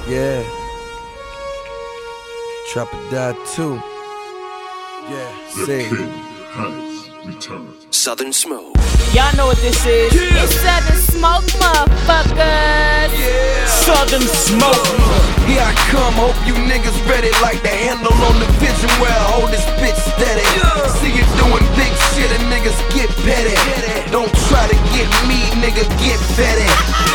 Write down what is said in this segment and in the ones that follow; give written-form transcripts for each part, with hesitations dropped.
Yeah. Trap or Die 2. Yeah. The Say. king has returned. Southern Smoke. Y'all know what this is. It's Southern Smoke, motherfuckers. Southern Smoke. Here I come, hope you niggas ready. Like the handle on the vision where I hold this bitch steady. See you doing big shit and niggas get petty. Don't try to get me, nigga, get fetty.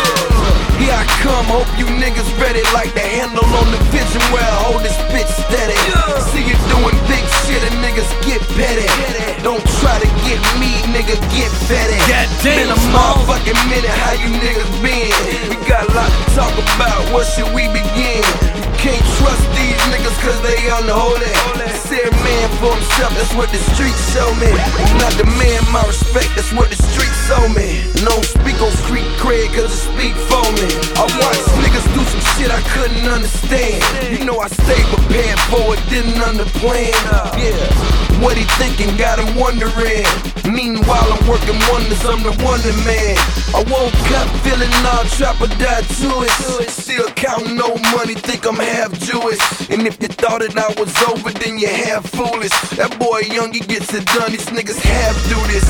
Here I come, hope you niggas ready. Like the handle on the vision where I hold this bitch steady. See you doing big shit and niggas get petty. Don't try to get me, nigga, get fetty. Been a motherfucking minute, how you niggas been? We got a lot to talk about, where should we begin? You can't trust these niggas cause they unholy. Say a man for himself, that's what the streets show me. I'm not demand my respect, that's what the streets show me. And don't speak on street cred cause it speak for me. I watched niggas do some shit I couldn't understand. You know I stayed prepared for it, didn't underplan. Yeah, what he thinking got him wondering. Meanwhile I'm working wonders, I'm the wonder man. I woke up feeling all Trap or Die to it. Still counting no money, think I'm half Jewish. And if you thought that I was over, then you're half foolish. That boy young, he gets it done, these niggas half do this.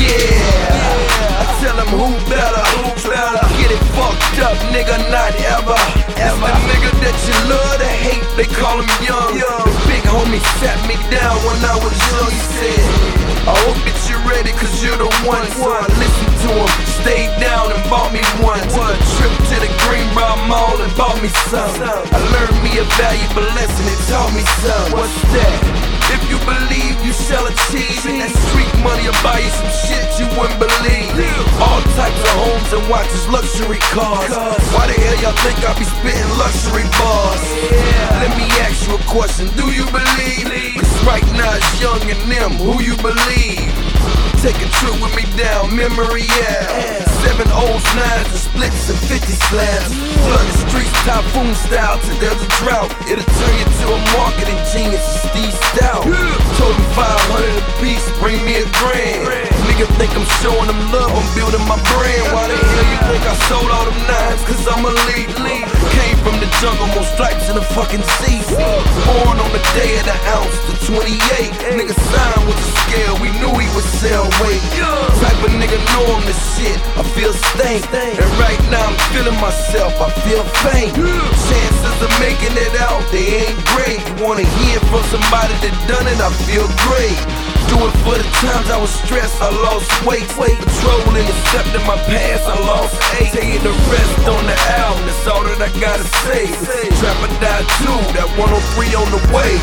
Yeah, I tell him who better, get it fucked up, nigga, not ever. It's the nigga that you love to hate, they call him young. The big homie sat me down when I was young, he said, I hope that you're ready cause you're the one. So I listened to him, stayed down and bought me one. Took a trip to the Greenbrier Mall and bought me some. I learned me a valuable lesson, it taught me some. What's that? If you believe you shall achieve, and that street money will buy you some shit you wouldn't believe. All types of homes and watches, luxury cars. Why the hell y'all think I be spitting luxury bars? Let me ask you a question, do you believe? Cause right now it's young and them, who you believe? Take a trip with me down memory, yeah. 7 O's, 9s, and splits and 50 slabs. Flood the streets, typhoon style till there's a drought. It'll turn you to a marketing genius, Steve Stout. Told him 500 a piece, bring me a grand. Nigga think I'm showing them love, I'm building my brand. Why the hell you think I sold all them nines? Cause I'm a lead. Came from the jungle, more stripes in the fucking season. Born on the day of the ounce, the 28. Nigga signed with the scale, we knew he would sell weight. Type of nigga know I'm the shit, I feel stank. And right now I'm feeling myself, I feel faint. Chances of making it out, they ain't great. You wanna hear from somebody that done it, I feel great. Do it for the times I was stressed, I lost weight. Patrolling, accepting my past, I lost 8. Tell you the rest on the album, that's all that I gotta say. Trap or Die 2, that 103 on the way.